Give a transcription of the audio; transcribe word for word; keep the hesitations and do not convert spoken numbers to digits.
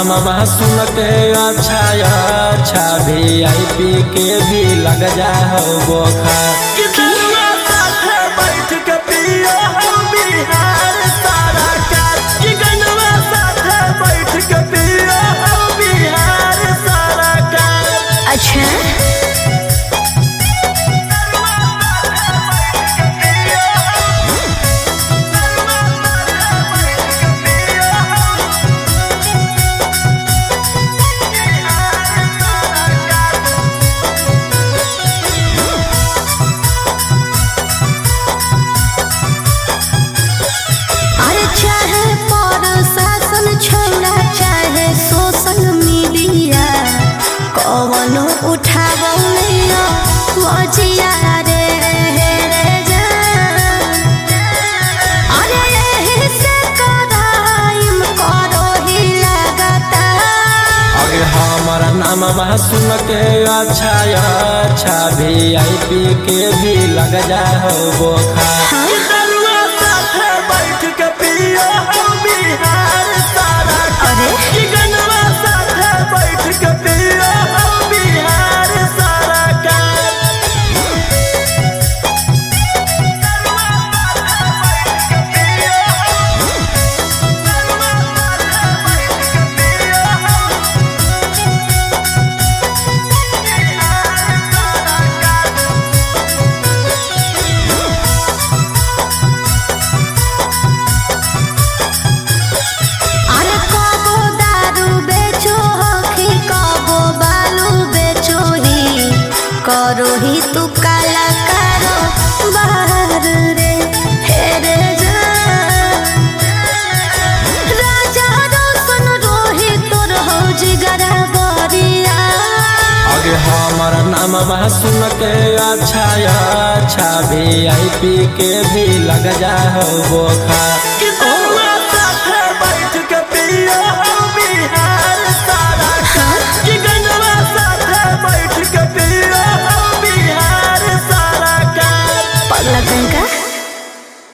नाम सुन के अच्छा अच्छा भी आई पी के भी लग जा हो बोखा बैठ के पियो हो बिहार सारा का बैठ के पियो हो बिहार सारा का। अच्छा उठावो लियो मजिया रे रे जा अरे यही से कराइम करो ही लगता अरे हमारा नाम सुन के अच्छा अच्छा भी आई पी के भी लग जा हो बोखा बैठ के पियो हो बिहार सारा अरे बैठ के पियो हो बिहार सारा का। करो ही तू काला करो बाहर रे हेरे जा राजा रोशन रोहित तोर हो जिगरा बरिया अगे हमारा नाम सुन के अच्छा अच्छा भी आई पी के भी लग जा हो बोखा बैठ के पियो हो बिहार सारा का बैठ के पियो